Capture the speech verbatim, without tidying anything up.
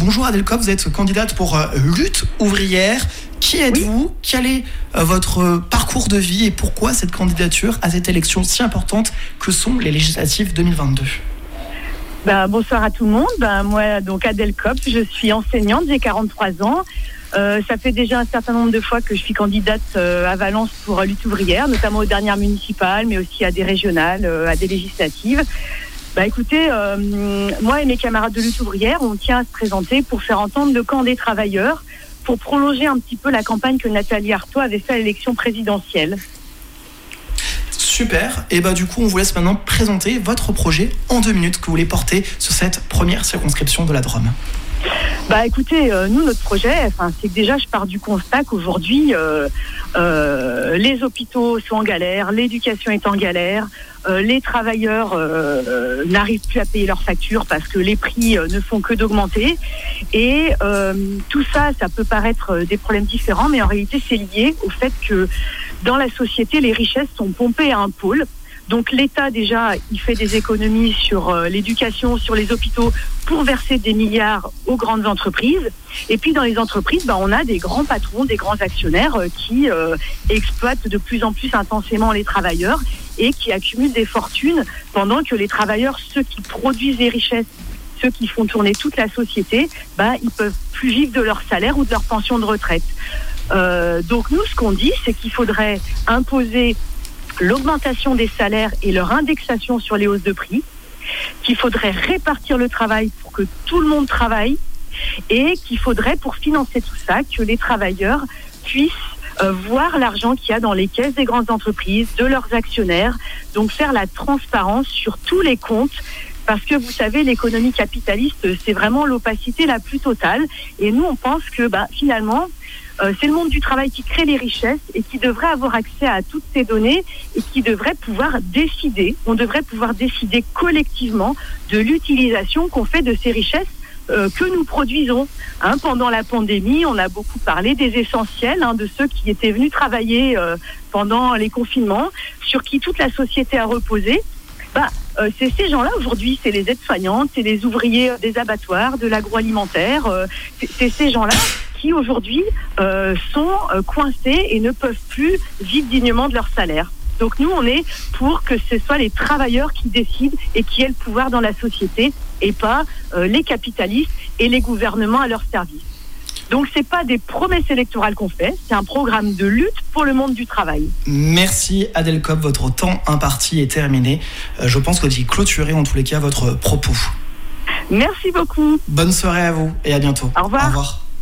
bonjour Adèle Kopp, vous êtes candidate pour euh, Lutte ouvrière. Qui êtes-vous ? Oui. Quel est euh, votre euh, parcours de vie et pourquoi cette candidature à cette élection si importante que sont les législatives deux mille vingt-deux ? Ben, bonsoir à tout le monde. Ben, moi, donc Adèle Kopp, je suis enseignante, j'ai quarante-trois ans. Euh, ça fait déjà un certain nombre de fois que je suis candidate euh, à Valence pour euh, Lutte ouvrière, notamment aux dernières municipales, mais aussi à des régionales, euh, à des législatives. Bah écoutez, euh, moi et mes camarades de Lutte ouvrière, on tient à se présenter pour faire entendre le camp des travailleurs, pour prolonger un petit peu la campagne que Nathalie Arthaud avait fait à l'élection présidentielle. Super, et bah du coup on vous laisse maintenant présenter votre projet en deux minutes que vous voulez porter sur cette première circonscription de la Drôme. Bah écoutez, euh, nous notre projet, enfin c'est que déjà je pars du constat qu'aujourd'hui euh, euh, les hôpitaux sont en galère, l'éducation est en galère, euh, les travailleurs euh, euh, n'arrivent plus à payer leurs factures parce que les prix euh, ne font que d'augmenter et euh, tout ça, ça peut paraître des problèmes différents, mais en réalité c'est lié au fait que dans la société les richesses sont pompées à un pôle. Donc l'État déjà, il fait des économies sur euh, l'éducation, sur les hôpitaux pour verser des milliards aux grandes entreprises. Et puis dans les entreprises, bah, on a des grands patrons, des grands actionnaires euh, qui euh, exploitent de plus en plus intensément les travailleurs et qui accumulent des fortunes pendant que les travailleurs, ceux qui produisent les richesses, ceux qui font tourner toute la société, bah, ils peuvent plus vivre de leur salaire ou de leur pension de retraite. Euh, donc nous, ce qu'on dit, c'est qu'il faudrait imposer l'augmentation des salaires et leur indexation sur les hausses de prix, qu'il faudrait répartir le travail pour que tout le monde travaille et qu'il faudrait, pour financer tout ça, que les travailleurs puissent euh, voir l'argent qu'il y a dans les caisses des grandes entreprises, de leurs actionnaires, donc faire la transparence sur tous les comptes. Parce que vous savez, l'économie capitaliste, c'est vraiment l'opacité la plus totale. Et nous, on pense que bah, finalement, euh, c'est le monde du travail qui crée les richesses et qui devrait avoir accès à toutes ces données et qui devrait pouvoir décider, on devrait pouvoir décider collectivement de l'utilisation qu'on fait de ces richesses euh, que nous produisons. Hein, pendant la pandémie, on a beaucoup parlé des essentiels, hein, de ceux qui étaient venus travailler euh, pendant les confinements, sur qui toute la société a reposé. Bah, euh, c'est ces gens-là aujourd'hui, c'est les aides-soignantes, c'est les ouvriers des abattoirs, de l'agroalimentaire, euh, c'est, c'est ces gens-là qui aujourd'hui euh, sont euh, coincés et ne peuvent plus vivre dignement de leur salaire. Donc nous, on est pour que ce soit les travailleurs qui décident et qui aient le pouvoir dans la société et pas euh, les capitalistes et les gouvernements à leur service. Donc, ce n'est pas des promesses électorales qu'on fait, c'est un programme de lutte pour le monde du travail. Merci Adèle Kopp, votre temps imparti est terminé. Euh, je pense que vous avez clôturé en tous les cas votre propos. Merci beaucoup. Bonne soirée à vous et à bientôt. Au revoir. Au revoir.